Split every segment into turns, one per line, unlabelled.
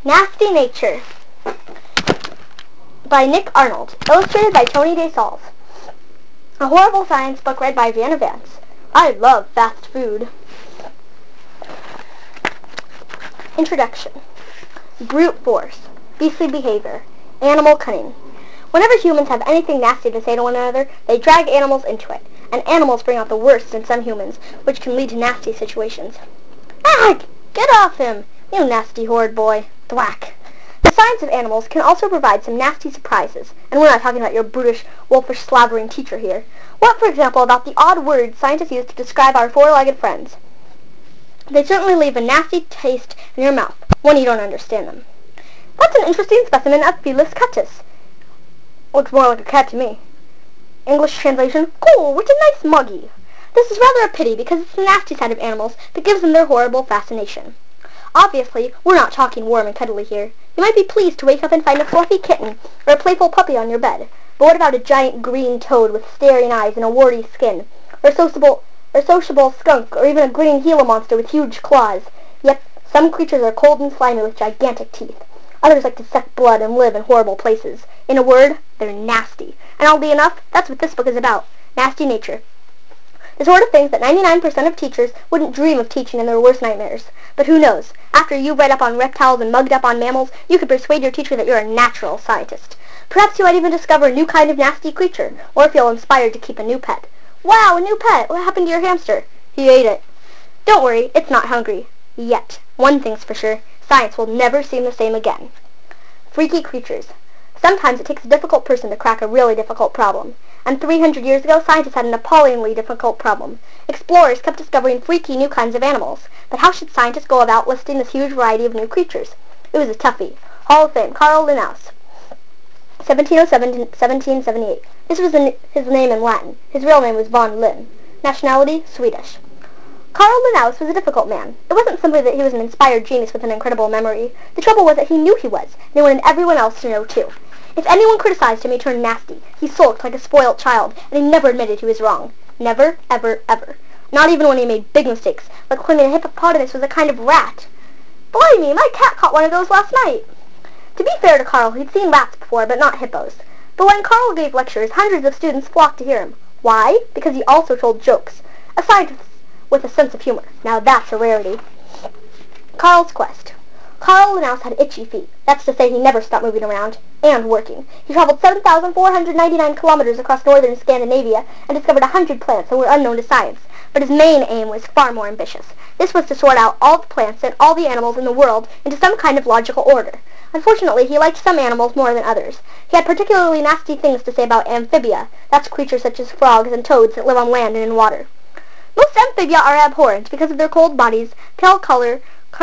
Nasty Nature by Nick Arnold, illustrated by Tony DeSalles. A horrible science book read by Vanna Vance. I love fast food. Introduction. Brute force, beastly behavior, animal cunning. Whenever humans have anything nasty to say to one another, they drag animals into it, and animals bring out the worst in some humans, which can lead to nasty situations. Ah! Get off him, you nasty horrid boy. Thwack. The science of animals can also provide some nasty surprises, and we're not talking about your brutish, wolfish, slavering teacher here. What, for example, about the odd words scientists use to describe our four-legged friends? They certainly leave a nasty taste in your mouth when you don't understand them. That's an interesting specimen of Felis catus. Looks more like a cat to me. English translation, cool, what a nice muggy. This is rather a pity because it's the nasty side of animals that gives them their horrible fascination. Obviously, we're not talking warm and cuddly here. You might be pleased to wake up and find a fluffy kitten or a playful puppy on your bed. But what about a giant green toad with staring eyes and a warty skin? Or a sociable skunk, or even a grinning Gila monster with huge claws? Yep, some creatures are cold and slimy with gigantic teeth. Others like to suck blood and live in horrible places. In a word, they're nasty. And oddly enough, that's what this book is about. Nasty nature. The sort of things that 99% of teachers wouldn't dream of teaching in their worst nightmares. But who knows? After you've read up on reptiles and mugged up on mammals, you could persuade your teacher that you're a natural scientist. Perhaps you might even discover a new kind of nasty creature, or feel inspired to keep a new pet. Wow, a new pet! What happened to your hamster? He ate it. Don't worry, it's not hungry. Yet. One thing's for sure, science will never seem the same again. Freaky creatures. Sometimes it takes a difficult person to crack a really difficult problem. And 300 years ago, scientists had an appallingly difficult problem. Explorers kept discovering freaky new kinds of animals. But how should scientists go about listing this huge variety of new creatures? It was a toughie. Hall of Fame, Carl Linnaeus, 1707 to 1778. This was his name in Latin. His real name was von Linn. Nationality, Swedish. Carl Linnaeus was a difficult man. It wasn't simply that he was an inspired genius with an incredible memory. The trouble was that he knew he was, and he wanted everyone else to know too. If anyone criticized him, he turned nasty. He sulked like a spoilt child, and he never admitted he was wrong. Never, ever, ever. Not even when he made big mistakes, like claiming a hippopotamus was a kind of rat. Blimey, my cat caught one of those last night. To be fair to Carl, he'd seen rats before, but not hippos. But when Carl gave lectures, hundreds of students flocked to hear him. Why? Because he also told jokes. A scientist with a sense of humor. Now that's a rarity. Carl's quest. Carl Linnaeus had itchy feet. That's to say he never stopped moving around. And working. He traveled 7,499 kilometers across northern Scandinavia and discovered 100 plants that were unknown to science. But his main aim was far more ambitious. This was to sort out all the plants and all the animals in the world into some kind of logical order. Unfortunately, he liked some animals more than others. He had particularly nasty things to say about amphibia. That's creatures such as frogs and toads that live on land and in water. Most amphibia are abhorrent because of their cold bodies, pale color,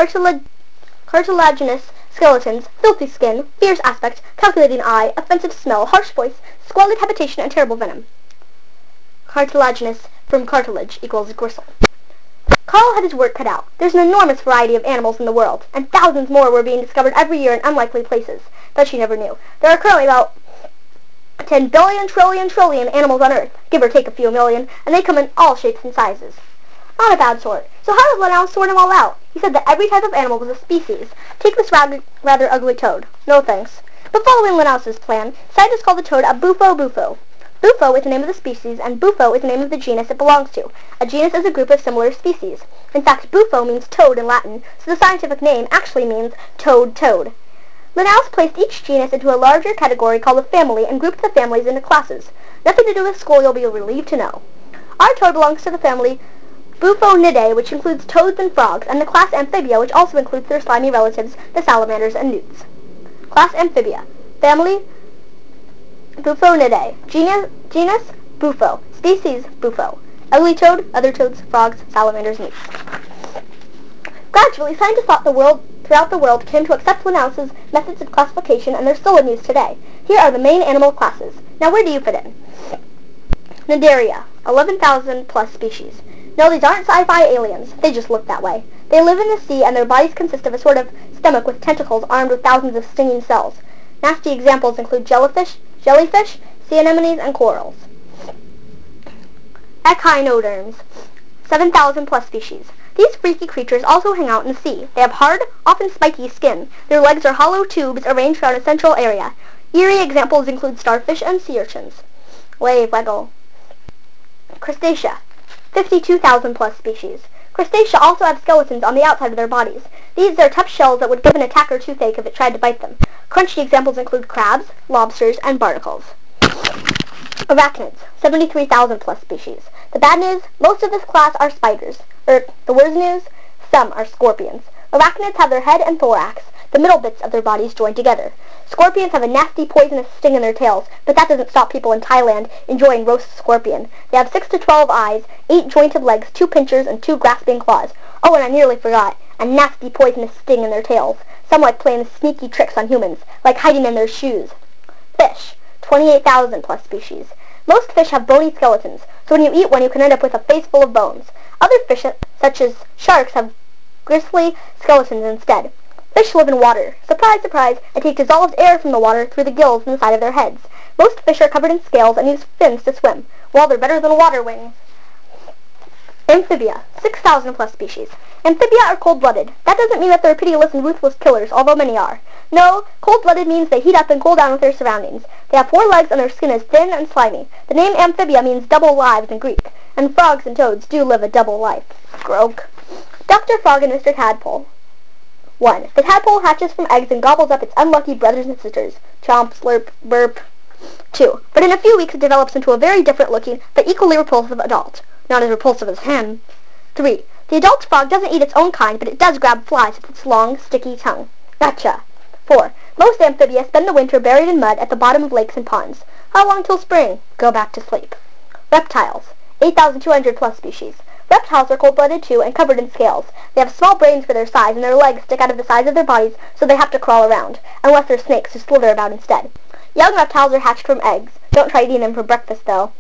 cartilaginous skeletons, filthy skin, fierce aspect, calculating eye, offensive smell, harsh voice, squalid habitation, and terrible venom. Cartilaginous from cartilage equals gristle. Carl had his work cut out. There's an enormous variety of animals in the world, and thousands more were being discovered every year in unlikely places. That she never knew. There are currently about 10 billion trillion animals on Earth, give or take a few million, and they come in all shapes and sizes. Not a bad sort. So how did Linnaeus sort them all out? He said that every type of animal was a species. Take this rather ugly toad. No thanks. But following Linnaeus's plan, scientists called the toad a bufo. Bufo is the name of the species, and bufo is the name of the genus it belongs to. A genus is a group of similar species. In fact, bufo means toad in Latin, so the scientific name actually means toad. Linnaeus placed each genus into a larger category called a family and grouped the families into classes. Nothing to do with school, you'll be relieved to know. Our toad belongs to the family Bufonidae, which includes toads and frogs, and the class Amphibia, which also includes their slimy relatives, the salamanders and newts. Class Amphibia. Family Bufonidae. Genus Bufo. Species Bufo. Ugly toad, other toads, frogs, salamanders, newts. Gradually, scientists throughout the world came to accept Linnaeus's methods of classification, and they're still in use today. Here are the main animal classes. Now, where do you fit in? Cnidaria. 11,000 plus species. No, these aren't sci-fi aliens. They just look that way. They live in the sea, and their bodies consist of a sort of stomach with tentacles armed with thousands of stinging cells. Nasty examples include jellyfish, sea anemones, and corals. Echinoderms. 7,000 plus species. These freaky creatures also hang out in the sea. They have hard, often spiky skin. Their legs are hollow tubes arranged around a central area. Eerie examples include starfish and sea urchins. Wave waggle. Crustacea. 52,000 plus species. Crustacea also have skeletons on the outside of their bodies. These are tough shells that would give an attacker toothache if it tried to bite them. Crunchy examples include crabs, lobsters, and barnacles. Arachnids. 73,000 plus species. The bad news, most of this class are spiders. The worst news, some are scorpions. Arachnids have their head and thorax, the middle bits of their bodies joined together. Scorpions have a nasty poisonous sting in their tails, but that doesn't stop people in Thailand enjoying roast scorpion. They have 6 to 12 eyes, 8 jointed legs, 2 pinchers, and 2 grasping claws. Oh, and I nearly forgot, a nasty poisonous sting in their tails. Some like playing sneaky tricks on humans, like hiding in their shoes. Fish. 28,000 plus species. Most fish have bony skeletons, so when you eat one you can end up with a face full of bones. Other fish, such as sharks, have gristly skeletons instead. Fish live in water. Surprise, surprise, and take dissolved air from the water through the gills in the side of their heads. Most fish are covered in scales and use fins to swim. Well, they're better than water wings. Amphibia. 6,000 plus species. Amphibia are cold-blooded. That doesn't mean that they're pitiless and ruthless killers, although many are. No, cold-blooded means they heat up and cool down with their surroundings. They have 4 legs and their skin is thin and slimy. The name amphibia means double lives in Greek, and frogs and toads do live a double life. Grog. Dr. Frog and Mr. Tadpole. 1. The tadpole hatches from eggs and gobbles up its unlucky brothers and sisters. Chomp, slurp, burp. 2. But in a few weeks it develops into a very different looking, but equally repulsive adult. Not as repulsive as him. 3. The adult frog doesn't eat its own kind, but it does grab flies with its long, sticky tongue. Gotcha. 4. Most amphibia spend the winter buried in mud at the bottom of lakes and ponds. How long till spring? Go back to sleep. Reptiles. 8,200 plus species. Reptiles are cold-blooded too and covered in scales. They have small brains for their size and their legs stick out of the sides of their bodies so they have to crawl around, unless they're snakes who slither about instead. Young reptiles are hatched from eggs. Don't try eating them for breakfast though.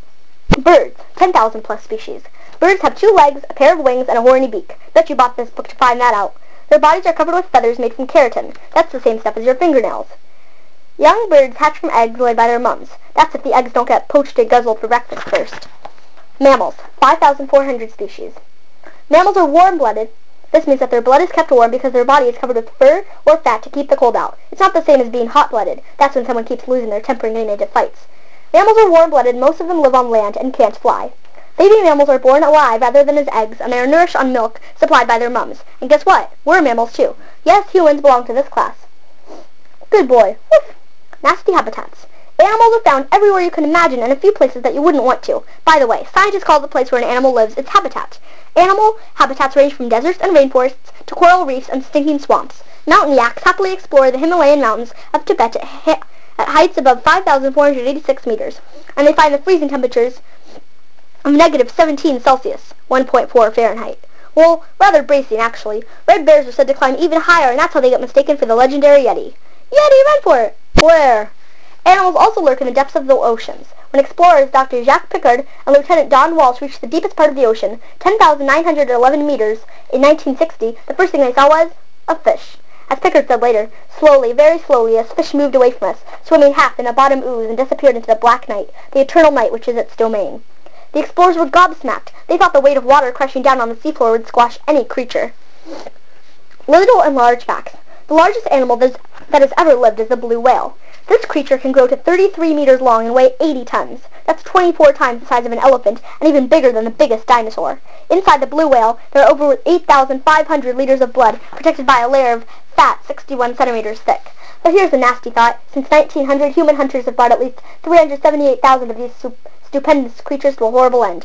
Birds. 10,000 plus species. Birds have 2 legs, a pair of wings, and a horny beak. Bet you bought this book to find that out. Their bodies are covered with feathers made from keratin. That's the same stuff as your fingernails. Young birds hatch from eggs laid by their mums. That's if the eggs don't get poached and guzzled for breakfast first. Mammals. 5,400 species. Mammals are warm-blooded. This means that their blood is kept warm because their body is covered with fur or fat to keep the cold out. It's not the same as being hot-blooded. That's when someone keeps losing their temper and getting into fights. Mammals are warm-blooded. Most of them live on land and can't fly. Baby mammals are born alive rather than as eggs, and they are nourished on milk supplied by their mums. And guess what? We're mammals too. Yes, humans belong to this class. Good boy. Woof. Nasty habitats. Animals are found everywhere you can imagine and a few places that you wouldn't want to. By the way, scientists call the place where an animal lives its habitat. Animal habitats range from deserts and rainforests to coral reefs and stinking swamps. Mountain yaks happily explore the Himalayan mountains of Tibet at heights above 5,486 meters, and they find the freezing temperatures of negative 17 Celsius, 1.4 Fahrenheit. Well, rather bracing, actually. Red bears are said to climb even higher, and that's how they get mistaken for the legendary Yeti. Yeti, run for it! Where? Animals also lurk in the depths of the oceans. When explorers Dr. Jacques Piccard and Lieutenant Don Walsh reached the deepest part of the ocean, 10,911 meters, in 1960, the first thing they saw was a fish. As Piccard said later, slowly, very slowly, as fish moved away from us, swimming half in a bottom ooze and disappeared into the black night, the eternal night which is its domain. The explorers were gobsmacked. They thought the weight of water crashing down on the seafloor would squash any creature. Little and large facts. The largest animal that has ever lived is the blue whale. This creature can grow to 33 meters long and weigh 80 tons. That's 24 times the size of an elephant and even bigger than the biggest dinosaur. Inside the blue whale, there are over 8,500 liters of blood protected by a layer of fat 61 centimeters thick. But here's a nasty thought. Since 1900, human hunters have brought at least 378,000 of these stupendous creatures to a horrible end.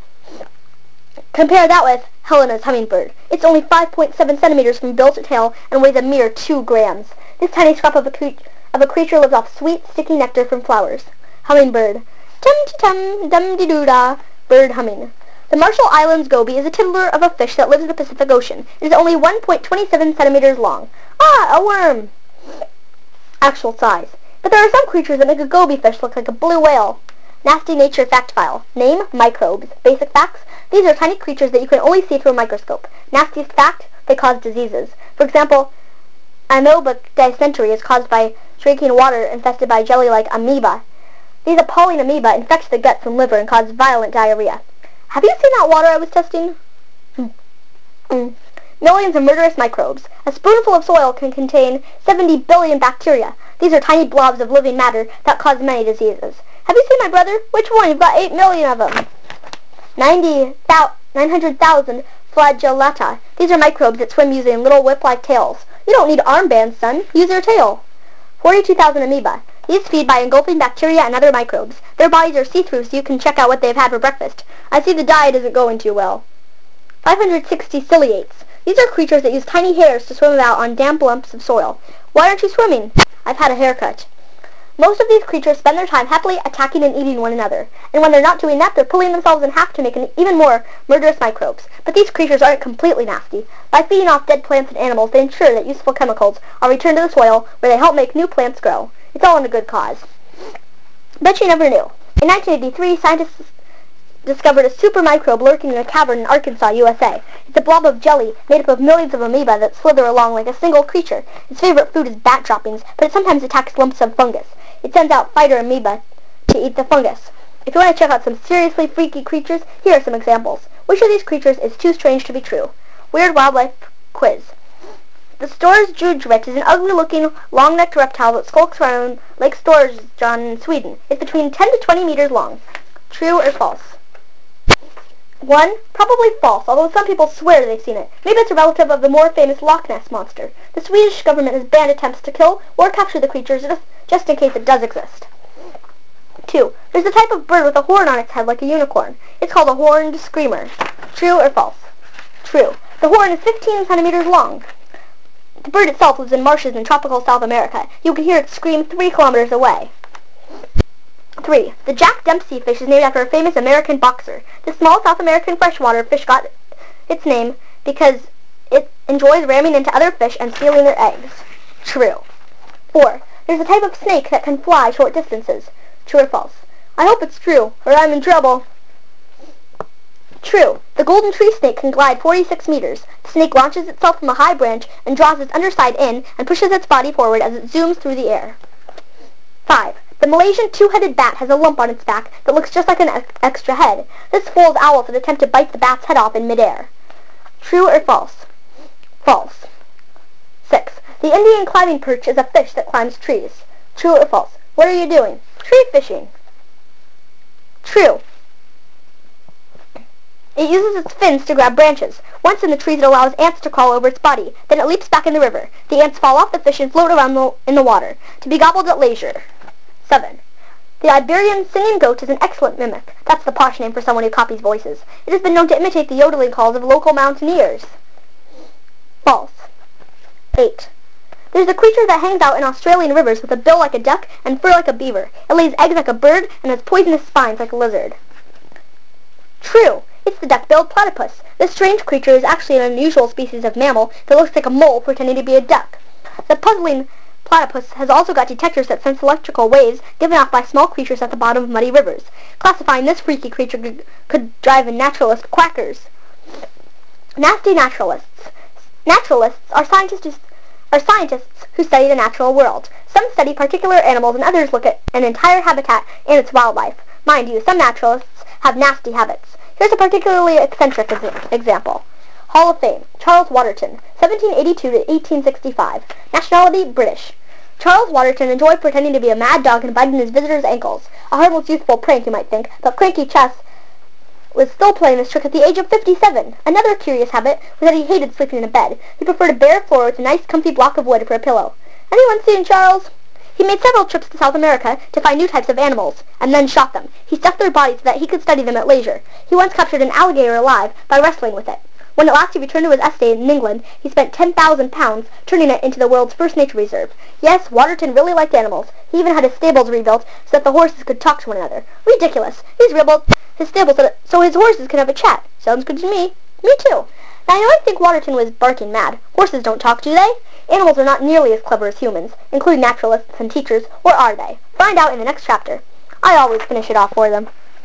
Compare that with Helena's hummingbird. It's only 5.7 centimeters from bill to tail and weighs a mere 2 grams. This tiny scrap of a creature lives off sweet, sticky nectar from flowers. Hummingbird. Tum-ti-tum, dum-de-doo-da. Bird humming. The Marshall Islands goby is a tiddler of a fish that lives in the Pacific Ocean. It is only 1.27 centimeters long. Ah, a worm! Actual size. But there are some creatures that make a goby fish look like a blue whale. Nasty Nature Fact File. Name, microbes. Basic facts, these are tiny creatures that you can only see through a microscope. Nastiest fact, they cause diseases. For example, amoebic dysentery is caused by drinking water infested by jelly-like amoeba. These appalling amoeba infect the guts and liver and cause violent diarrhea. Have you seen that water I was testing? Millions of murderous microbes. A spoonful of soil can contain 70 billion bacteria. These are tiny blobs of living matter that cause many diseases. Have you seen my brother? Which one? You've got 8 million of them. 900,000 flagellata. These are microbes that swim using little whip-like tails. You don't need armbands, son. Use your tail. 42,000 amoeba. These feed by engulfing bacteria and other microbes. Their bodies are see-through so you can check out what they've had for breakfast. I see the diet isn't going too well. 560 ciliates. These are creatures that use tiny hairs to swim about on damp lumps of soil. Why aren't you swimming? I've had a haircut. Most of these creatures spend their time happily attacking and eating one another, and when they're not doing that, they're pulling themselves in half to make even more murderous microbes. But these creatures aren't completely nasty. By feeding off dead plants and animals, they ensure that useful chemicals are returned to the soil, where they help make new plants grow. It's all in a good cause. Bet you never knew. In 1983, scientists discovered a super microbe lurking in a cavern in Arkansas, USA. It's a blob of jelly made up of millions of amoeba that slither along like a single creature. Its favorite food is bat droppings, but it sometimes attacks lumps of fungus. It sends out fighter amoeba to eat the fungus. If you want to check out some seriously freaky creatures, here are some examples. Which of these creatures is too strange to be true? Weird Wildlife Quiz. The Storrs Jujret is an ugly-looking, long-necked reptile that skulks around Lake Storsjön in Sweden. It's between 10 to 20 meters long. True or false? 1. Probably false, although some people swear they've seen it. Maybe it's a relative of the more famous Loch Ness Monster. The Swedish government has banned attempts to kill or capture the creatures just in case it does exist. 2. There's a type of bird with a horn on its head like a unicorn. It's called a horned screamer. True or false? True. The horn is 15 centimeters long. The bird itself lives in marshes in tropical South America. You can hear it scream 3 kilometers away. 3. The Jack Dempsey fish is named after a famous American boxer. The small South American freshwater fish got its name because it enjoys ramming into other fish and stealing their eggs. True. 4. There's a type of snake that can fly short distances. True or false? I hope it's true, or I'm in trouble. True. The golden tree snake can glide 46 meters. The snake launches itself from a high branch and draws its underside in and pushes its body forward as it zooms through the air. 5. The Malaysian two-headed bat has a lump on its back that looks just like an extra head. This fools owls that attempt to bite the bat's head off in midair. True or false? False. 6. The Indian climbing perch is a fish that climbs trees. True or false? What are you doing? Tree fishing. True. It uses its fins to grab branches. Once in the trees, it allows ants to crawl over its body. Then it leaps back in the river. The ants fall off the fish and float around in the water, to be gobbled at leisure. 7. The Iberian singing goat is an excellent mimic. That's the posh name for someone who copies voices. It has been known to imitate the yodeling calls of local mountaineers. False. 8. There's a creature that hangs out in Australian rivers with a bill like a duck and fur like a beaver. It lays eggs like a bird and has poisonous spines like a lizard. True. It's the duck-billed platypus. This strange creature is actually an unusual species of mammal that looks like a mole pretending to be a duck. The puzzling platypus has also got detectors that sense electrical waves given off by small creatures at the bottom of muddy rivers. Classifying this freaky creature could drive a naturalist quackers. Nasty naturalists. Naturalists are scientists who study the natural world. Some study particular animals and others look at an entire habitat and its wildlife. Mind you, some naturalists have nasty habits. Here's a particularly eccentric example. Hall of Fame. Charles Waterton, 1782 to 1865. Nationality, British. Charles Waterton enjoyed pretending to be a mad dog and biting his visitors' ankles. A harmless youthful prank, you might think, but Cranky Chess was still playing this trick at the age of 57. Another curious habit was that he hated sleeping in a bed. He preferred a bare floor with a nice comfy block of wood for a pillow. Anyone seen Charles? He made several trips to South America to find new types of animals, and then shot them. He stuffed their bodies so that he could study them at leisure. He once captured an alligator alive by wrestling with it. When at last he returned to his estate in England, he spent £10,000 turning it into the world's first nature reserve. Yes, Waterton really liked animals. He even had his stables rebuilt so that the horses could talk to one another. Ridiculous. He's rebuilt his stables so his horses could have a chat. Sounds good to me. Me too. Now, I don't think Waterton was barking mad. Horses don't talk, do they? Animals are not nearly as clever as humans, including naturalists and teachers, or are they? Find out in the next chapter. I always finish it off for them.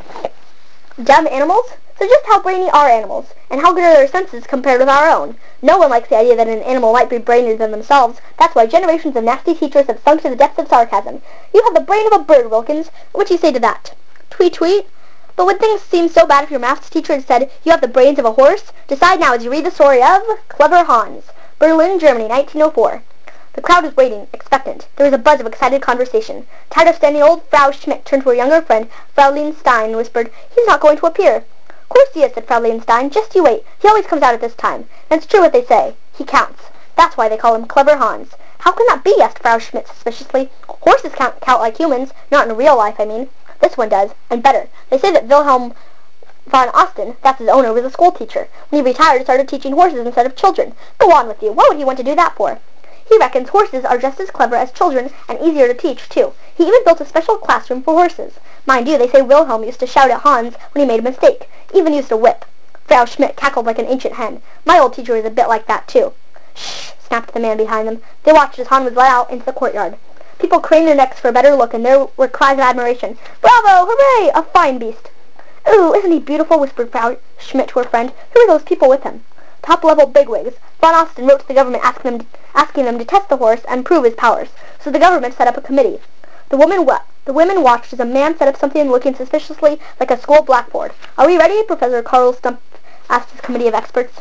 Dumb animals? So just how brainy are animals, and how good are their senses compared with our own? No one likes the idea that an animal might be brainier than themselves. That's why generations of nasty teachers have sunk to the depths of sarcasm. You have the brain of a bird, Wilkins. What do you say to that? Tweet tweet. But when things seem so bad if your maths teacher had said, "You have the brains of a horse," decide now as you read the story of Clever Hans. Berlin, Germany, 1904. The crowd was waiting, expectant. There was a buzz of excited conversation. Tired of standing, old Frau Schmidt turned to her younger friend, Fraulein Stein, and whispered, "He's not going to appear." "Of course he is," said Fraulein Stein. "Just you wait. He always comes out at this time. And it's true what they say. He counts. That's why they call him Clever Hans." "How can that be?" asked Frau Schmidt suspiciously. "Horses count like humans. Not in real life, I mean. This one does, and better. They say that Wilhelm von Osten, that's his owner, was a school teacher. When he retired, he started teaching horses instead of children. Go on with you. What would he want to do that for?" "He reckons horses are just as clever as children and easier to teach, too. He even built a special classroom for horses. Mind you, they say Wilhelm used to shout at Hans when he made a mistake. Even used a whip." Frau Schmidt cackled like an ancient hen. "My old teacher was a bit like that, too." "Shh!" snapped the man behind them. They watched as Hans was let out into the courtyard. People craned their necks for a better look, and there were cries of admiration. "Bravo! Hooray! A fine beast!" "Ooh, isn't he beautiful?" whispered Frau Schmidt to her friend. "Who are those people with him?" "Top-level bigwigs. Von Osten wrote to the government asking them to test the horse and prove his powers. So the government set up a committee. The women watched as a man set up something looking suspiciously like a school blackboard. "Are we ready?" Professor Karl Stumpf asked his committee of experts.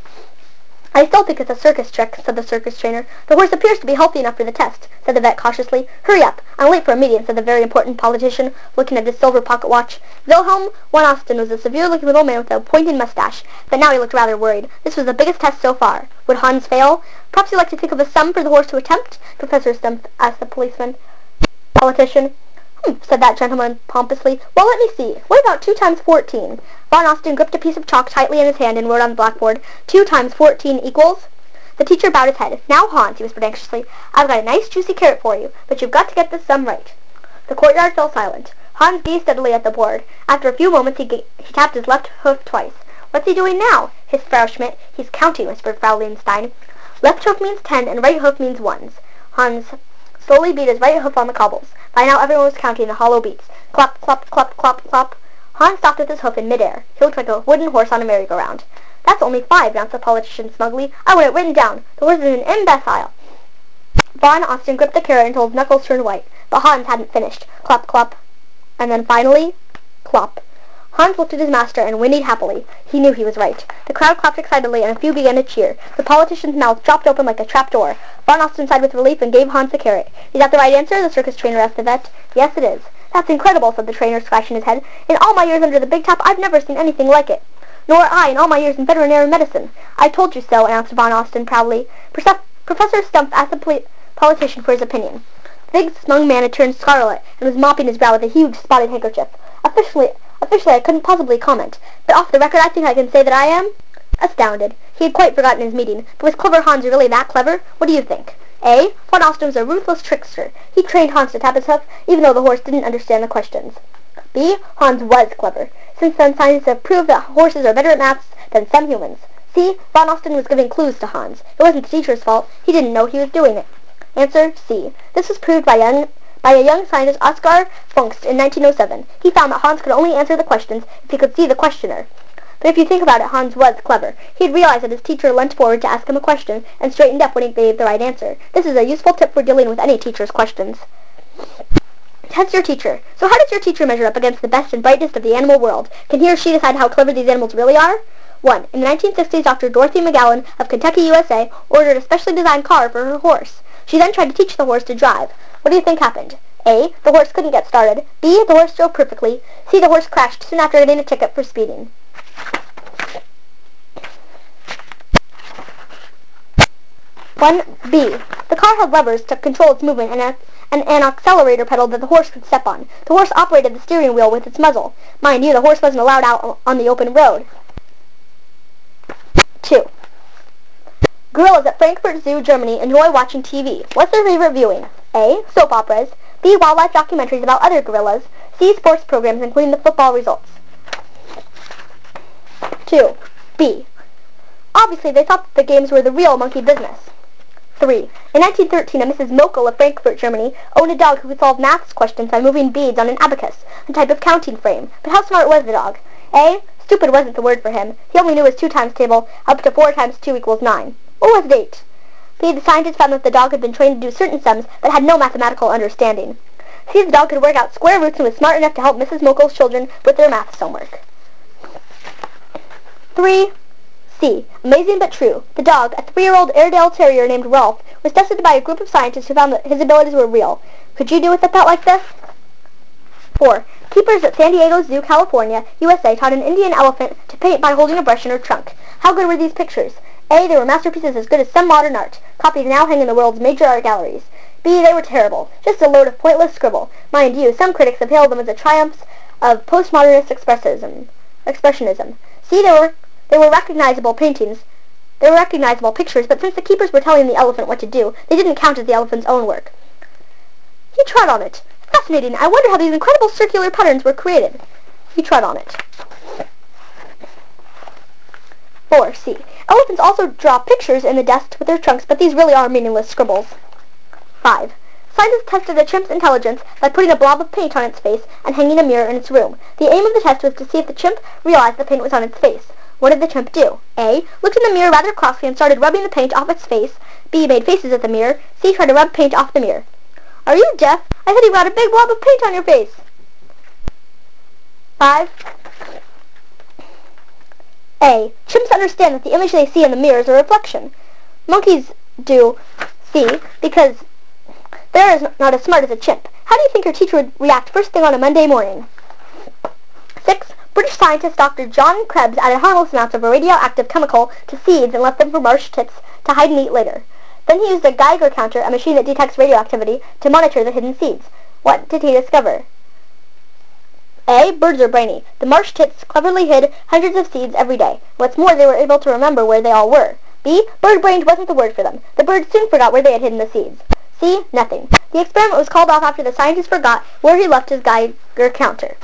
"I still think it's a circus trick," said the circus trainer. "The horse appears to be healthy enough for the test," said the vet cautiously. "Hurry up. I'm late for a meeting," said the very important politician, looking at his silver pocket watch. Wilhelm von Osten was a severe-looking little man with a pointed mustache, but now he looked rather worried. This was the biggest test so far. Would Hans fail? "Perhaps you'd like to think of a sum for the horse to attempt?" Professor Stumpf asked the politician. Said that gentleman pompously. "Well, let me see. What about 2 times 14? Von Osten gripped a piece of chalk tightly in his hand and wrote on the blackboard, 2 times 14 equals... The teacher bowed his head. "Now, Hans," he whispered anxiously, "I've got a nice juicy carrot for you, but you've got to get this sum right." The courtyard fell silent. Hans gazed steadily at the board. After a few moments he tapped his left hoof twice. "What's he doing now?" hissed Frau Schmidt. "He's counting," whispered Fraulein Stein. "Left hoof means 10 and right hoof means 1s. Hans slowly beat his right hoof on the cobbles. By now everyone was counting the hollow beats. Clop, clop, clop, clop, clop. Hans stopped with his hoof in midair. He looked like a wooden horse on a merry-go-round. "That's only 5, announced the politician smugly. "I want it written down. The horse is an imbecile." Von Osten gripped the carrot until his knuckles turned white, but Hans hadn't finished. Clop, clop. And then finally, clop. Hans looked at his master and whinnied happily. He knew he was right. The crowd clapped excitedly, and a few began to cheer. The politician's mouth dropped open like a trap door. Von Osten sighed with relief and gave Hans the carrot. "Is that the right answer?" the circus trainer asked the vet. "Yes, it is." "That's incredible," said the trainer, scratching his head. "In all my years under the big top, I've never seen anything like it." "Nor I in all my years in veterinary medicine." "I told you so," announced Von Osten proudly. Professor Stumpf asked the politician for his opinion. The big smug man had turned scarlet and was mopping his brow with a huge spotted handkerchief. Officially, I couldn't possibly comment, but off the record I think I can say that I am astounded. He had quite forgotten his meeting. But was Clever Hans really that clever? What do you think? A. Von Osten was a ruthless trickster. He trained Hans to tap his hoof, even though the horse didn't understand the questions. B. Hans was clever. Since then, scientists have proved that horses are better at maths than some humans. C. Von Osten was giving clues to Hans. It wasn't the teacher's fault. He didn't know he was doing it. Answer C. This was proved by a young scientist, Oskar Fungst, in 1907. He found that Hans could only answer the questions if he could see the questioner. But if you think about it, Hans was clever. He'd realized that his teacher leant forward to ask him a question and straightened up when he gave the right answer. This is a useful tip for dealing with any teacher's questions. Test your teacher. So how does your teacher measure up against the best and brightest of the animal world? Can he or she decide how clever these animals really are? 1. In the 1960s, Dr. Dorothy McGowan of Kentucky, USA, ordered a specially designed car for her horse. She then tried to teach the horse to drive. What do you think happened? A. The horse couldn't get started. B. The horse drove perfectly. C. The horse crashed soon after getting a ticket for speeding. 1B. The car had levers to control its movement and an accelerator pedal that the horse could step on. The horse operated the steering wheel with its muzzle. Mind you, the horse wasn't allowed out on the open road. 2. Gorillas at Frankfurt Zoo, Germany enjoy watching TV. What's their favorite viewing? A. Soap operas. B. Wildlife documentaries about other gorillas. C. Sports programs including the football results. 2. B. Obviously, they thought that the games were the real monkey business. 3. In 1913, a Mrs. Mokel of Frankfurt, Germany, owned a dog who could solve maths questions by moving beads on an abacus, a type of counting frame. But how smart was the dog? A. Stupid wasn't the word for him. He only knew his 2 times table up to 4 times 2 equals 9. Or was it 8? B. The scientists found that the dog had been trained to do certain sums but had no mathematical understanding. C, the dog could work out square roots and was smart enough to help Mrs. Mokel's children with their math homework. 3. C. Amazing but true. The dog, a 3-year-old Airedale Terrier named Rolf, was tested by a group of scientists who found that his abilities were real. Could you do with a pet like this? 4. Keepers at San Diego Zoo, California, USA, taught an Indian elephant to paint by holding a brush in her trunk. How good were these pictures? A. They were masterpieces as good as some modern art. Copies now hang in the world's major art galleries. B. They were terrible. Just a load of pointless scribble. Mind you, some critics have hailed them as a triumph of postmodernist expressionism. C. They were recognizable paintings. They were recognizable pictures, but since the keepers were telling the elephant what to do, they didn't count as the elephant's own work. He trod on it. Fascinating. I wonder how these incredible circular patterns were created. He trod on it. 4. C. Elephants also draw pictures in the dust with their trunks, but these really are meaningless scribbles. 5. Scientists tested a chimp's intelligence by putting a blob of paint on its face and hanging a mirror in its room. The aim of the test was to see if the chimp realized the paint was on its face. What did the chimp do? A. Looked in the mirror rather crossly and started rubbing the paint off its face. B. Made faces at the mirror. C. Tried to rub paint off the mirror. Are you deaf? I said you got a big blob of paint on your face. 5. A. Chimps understand that the image they see in the mirror is a reflection. Monkeys do. C. Because they're not as smart as a chimp. How do you think your teacher would react first thing on a Monday morning? 6. British scientist Dr. John Krebs added harmless amounts of a radioactive chemical to seeds and left them for marsh tits to hide and eat later. Then he used a Geiger counter, a machine that detects radioactivity, to monitor the hidden seeds. What did he discover? A. Birds are brainy. The marsh tits cleverly hid hundreds of seeds every day. What's more, they were able to remember where they all were. B. Bird-brained wasn't the word for them. The birds soon forgot where they had hidden the seeds. C. Nothing. The experiment was called off after the scientist forgot where he left his Geiger counter.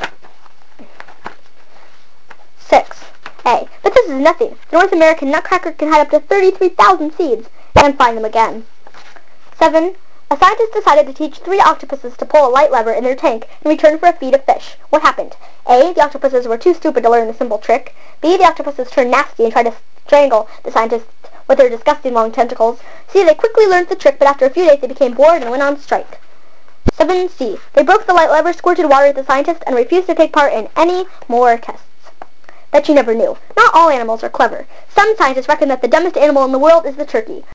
6. A. But this is nothing. The North American nutcracker can hide up to 33,000 seeds and find them again. 7. A scientist decided to teach 3 octopuses to pull a light lever in their tank in return for a feed of fish. What happened? A. The octopuses were too stupid to learn the simple trick. B. The octopuses turned nasty and tried to strangle the scientists with their disgusting long tentacles. C. They quickly learned the trick, but after a few days they became bored and went on strike. 7C. They broke the light lever, squirted water at the scientist, and refused to take part in any more tests. Bet you never knew. Not all animals are clever. Some scientists reckon that the dumbest animal in the world is the turkey.